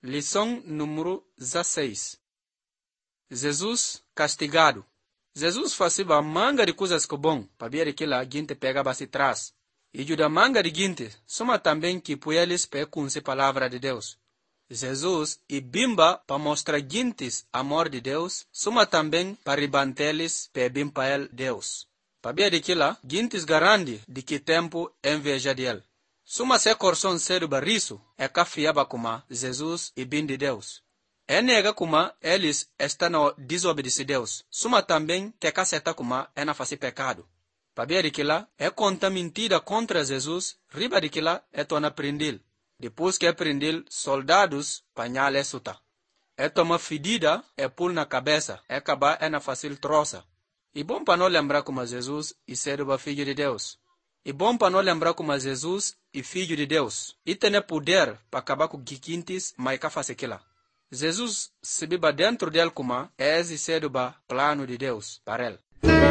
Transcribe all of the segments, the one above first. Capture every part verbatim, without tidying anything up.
Lição número dezesseis. Jesus castigado. Jesus fazia manga de coisas que bom, para ver que a gente pegava se trás. E juda manga de gente, soma também que por eles pecam-se a palavra de Deus. Jesus e bimba para mostrar gentes amor de Deus, soma também para ribanteles para bimpa el Deus. Para ver que lá, gentes garante de que tempo inveja de ele. Suma se corson cedo barisso, é cafiaba como Jesus e bem de Deus. É nega como eles estão a desobedecer Deus. Suma também te caceta como é na fazer pecado. Para ver que lá, é conta mentira contra Jesus, riba de que lá é tona prendil. Depois que é prendil, soldados panhale suta. É toma fedida, é pul na cabeça, é acabar é na fácil troça. E bom para não lembrar como Jesus e ser o filho de Deus. E bom para não lembrar como Jesus e filho de Deus. E tem poder para acabar com giquintes, mas que faz aquilo. Jesus se biba dentro dele como é esse ser o plano de Deus para ele.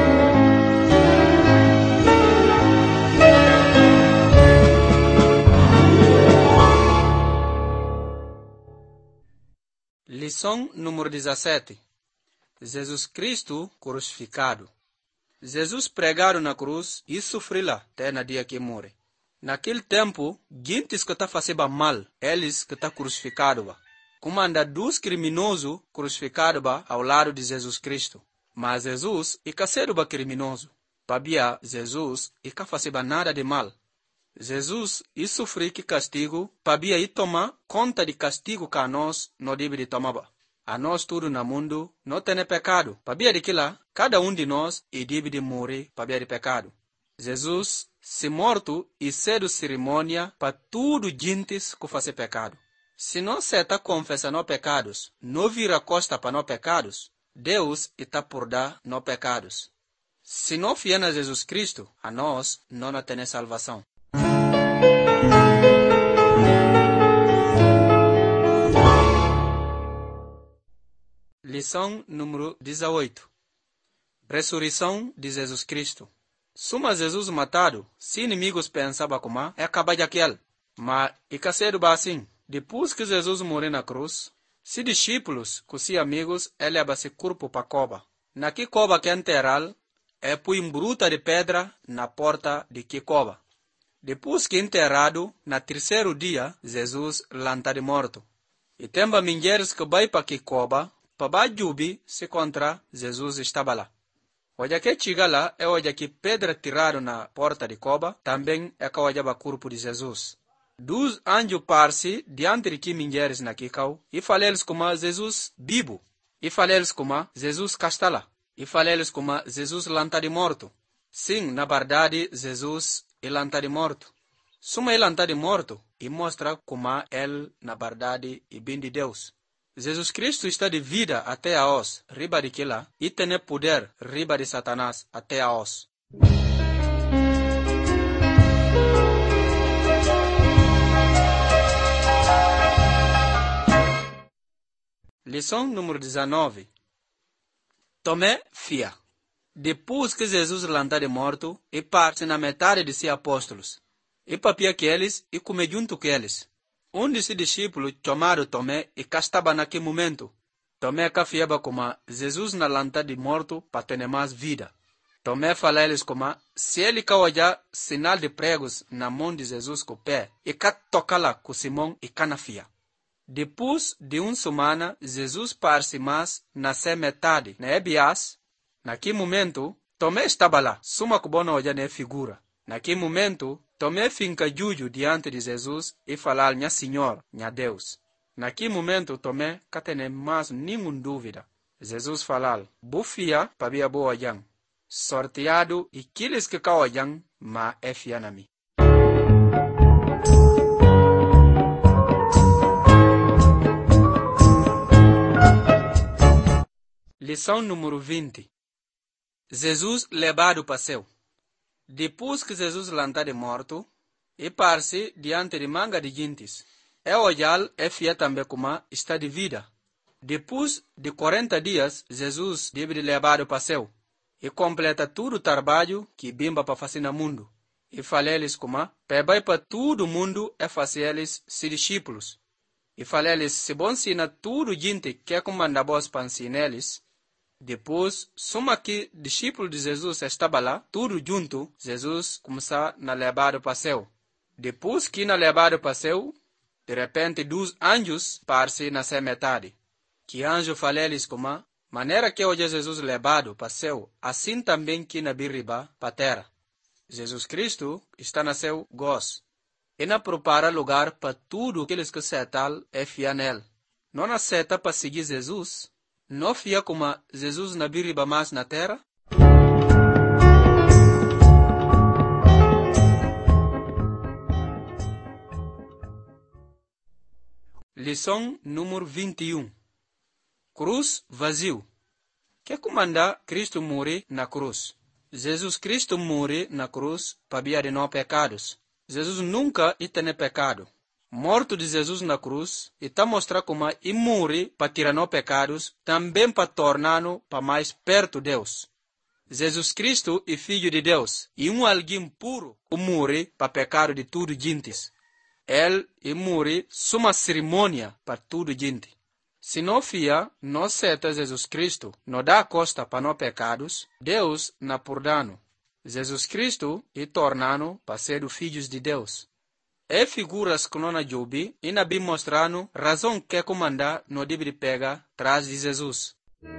Lição número dezessete. Jesus Cristo crucificado. Jesus pregado na cruz e sofreu lá até na dia que morre. Naquele tempo, gentes que tá fazendo mal, eles que tá crucificado, como anda dos criminosos crucificados ao lado de Jesus Cristo. Mas Jesus e caseiro ba criminoso. Pabia Jesus e que fazendo nada de mal. Jesus e sofreu que castigo, pabia e tomar conta de castigo que a nós não deve de tomar. A nós tudo no mundo não tem pecado. Pabia de que lá, cada um de nós e deve de morrer pabia de pecado. Jesus se morto e cedo cerimônia para tudo gentes que fazem pecado. Se não se está confessando pecados, não vira costa para não pecados, Deus está por dar não pecados. Se não fiel a Jesus Cristo, a nós não tem salvação. Lição número dezoito. Ressurreição de Jesus Cristo. Suma Jesus matado, se inimigos pensavam como é acabar de aquele. Mas e caseiro assim, depois que Jesus morreu na cruz, se discípulos, com seus amigos, ele abase corpo para cova. Na que cova que é enterral, é põe bruta de pedra na porta de que cova. Depois que enterrado, na terceiro dia, Jesus lanta de morto. E temba mulheres que vai para que cova, para jubi se contra Jesus estava lá. Hoje que chega lá é hoje que pedra tiraram na porta de cova, também é que hoje o corpo de Jesus. Dos anjos parsi diante de que mulheres na kikau, e falei-lhes como Jesus vivo, e falei-lhes como Jesus castala, e falei-lhes como Jesus lanta de morto. Sim, na verdade, Jesus é lanta de morto. Suma é lanta de morto, e mostra como ele, na verdade, é bem de Deus. Jesus Cristo está de vida até a os, riba de que lá, e tem poder, riba de Satanás, até a os. Lição número dezenove. Tomé fia. Depois que Jesus lanta de morto, e parte na metade de seus apóstolos, e papia que eles, e come junto com eles. Um desses discípulos, chamado Tomé, e cá estava naquele momento. Tomé cafiaba como Jesus na lanta de morto para ter mais vida. Tomé fala a eles como se ele caoja sinal de pregos na mão de Jesus com o pé, e cá toca lá com Simão e cá na fia. Depois de uma semana, Jesus parece mais na sua metade, na Ebias. Naquele momento, Tomé estava lá, suma que bona olha na figura. Naquele momento, Tomé finca juju diante de Jesus e falar, minha Senhor, minha Deus. Naquele momento, Tomé não tem mais nenhuma dúvida. Jesus falar, bufia para ver a boa yang. Sorteado e aqueles que cao yang, ma é fia na mim. Lição número vinte. Jesus levado para céu. Depois que Jesus lanta de morto, e parse diante de manga de gentes, é olhar é fia também como está de vida. Depois de quarenta dias, Jesus deve de levado para céu, e completa tudo o trabalho que bimba para fazer no mundo. E fala eles como, pebai para todo o mundo é fazer eles se discípulos. E falei-lhes, se bom ensina tudo gente que comanda vós para ensinar eles. Depois, soma que discípulo de Jesus estava lá, tudo junto, Jesus começou a levar o passeio. Depois que na levar o passeio, de repente, dois anjos aparecem na sua metade. Que anjo falei-lhes como, maneira que hoje Jesus levado passeio, assim também que na birriba para terra. Jesus Cristo está na seu gozo. E na prepara lugar para tudo aqueles que setal é fia nele. Não aceita para seguir Jesus. Não fia como Jesus na birriba mais na terra. Lição número vinte e um. Cruz vazio. Que comanda Cristo morre na cruz? Jesus Cristo morre na cruz para via de não pecados. Jesus nunca tem pecado. Morto de Jesus na cruz, e está mostrar como ele morre para tirar não pecados, também para torná-lo para mais perto de Deus. Jesus Cristo é filho de Deus, e um alguém puro que morre para pecado de tudo gentes. Ele e morre uma cerimônia para tudo gente. Se não fia, não aceita Jesus Cristo, não dá costa para não pecados, Deus não perdona. Jesus Cristo e tornando para ser filhos de Deus. É figuras que não jobi e na bem mostrando razão que comanda não deve pegar atrás de Jesus.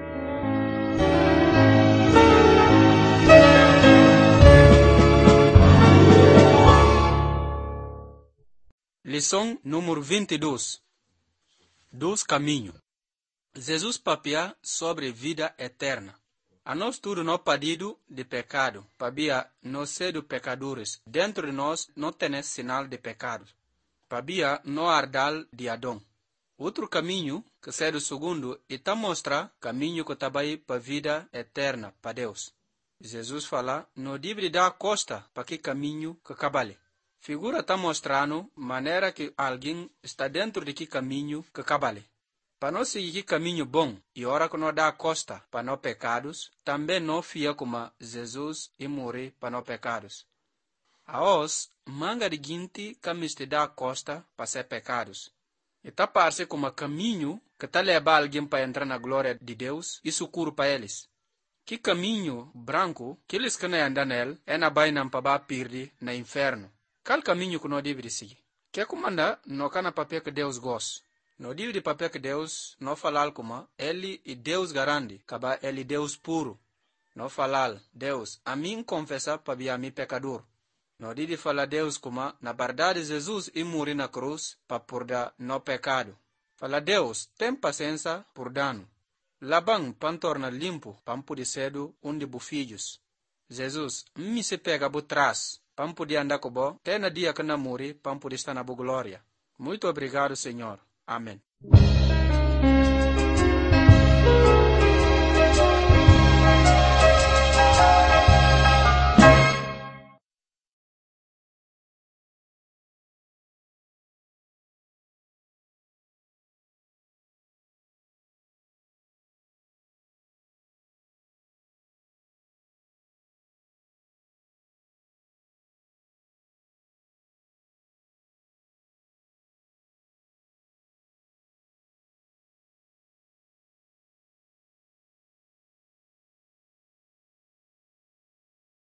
Lição número vinte e dois. Dos caminhos. Jesus papia sobre vida eterna. A nós tudo não pedido de pecado, pabia não ser pecadores. Dentro de nós não tem sinal de pecado. Pabia não ardal de Adão. Outro caminho, que é o segundo, e tá mostra caminho que tabai para vida eterna para Deus. Jesus fala, não deve dar costa para que caminho que cabale. Figura tá mostrando maneira que alguém está dentro de que caminho que cabale. Para não seguir que caminho bom e hora que não dá costa para não pecados, também não fia como Jesus e morrer para não pecados. A os, manga de gente que te dá costa para ser pecados. E tá parece como caminho que tá leva alguém para entrar na glória de Deus e socorro para eles. Que caminho branco que eles que não andam nele é na baina para perder na inferno. Qual caminho que não deve seguir? Que comanda não cana papel que Deus gosta. No dia de papel que Deus não falar como ele e Deus garante, caba ele Deus puro. Não falar Deus, a mim confessar para via mim pecador. No dia de falar Deus como na verdade Jesus e morrer na cruz para purgar no pecado. Fala Deus, tem paciência por dano. Labang pantorna limpo pampu de cedo onde bufilhos. Jesus, me se pega por trás, pampu de andar cobo, tem na dia que na morrer pampu de estar na glória. Muito obrigado, Senhor. Amém.